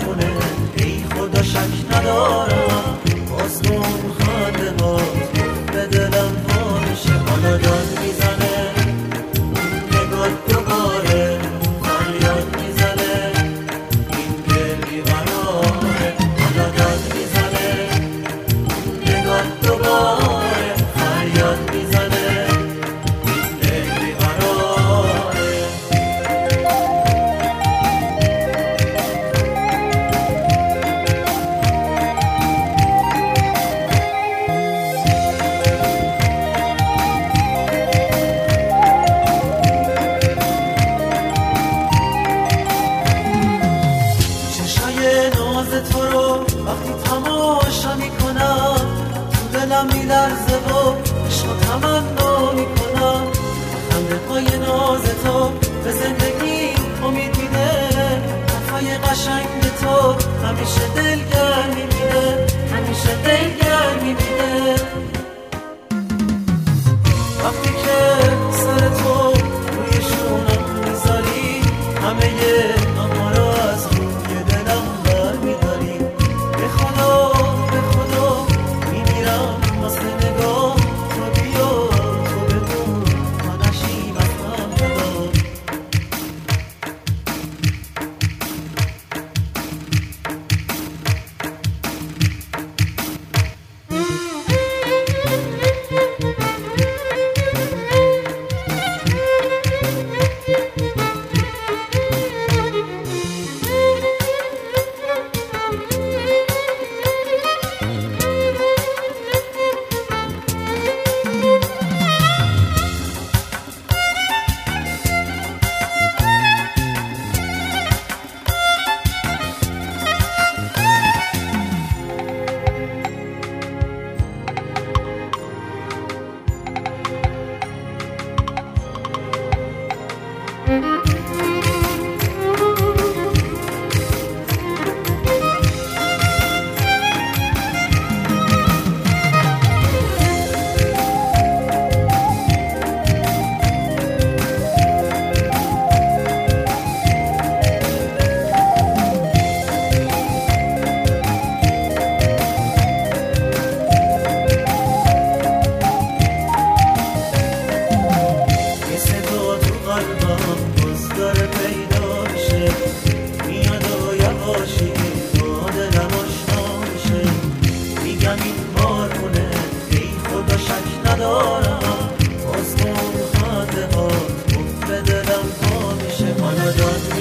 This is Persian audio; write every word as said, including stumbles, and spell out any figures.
مارمونه، ای خدا شک ندارم باز تو اون خنده ها به دلم پا میشه. حالا داد میزنه نگاه دوباره، فریاد میزنه این دل بیقراره. حالا داد میزنه نگاه دوباره، فریاد میزنه این دل بیقراره. تو رو وقتی تماشا میکنم تو دلم میلرزه و عشق تمنا میکنم. خنده های ناز تو به زندگی امید میده، حرفای قشنگ تو همیشه دلگرم میده، همیشه دلگرم میده. وقتی که سر تو روی شونم میذاری همه غم‌ها رو از روی دلم برمیداری. به خدا به خدا میمیرم واسه نگاه تو، بیا تو بمون تا نشیم از هم جدا. ندارم باز تو اون خنده ها به دلم پا میشه. حالا داد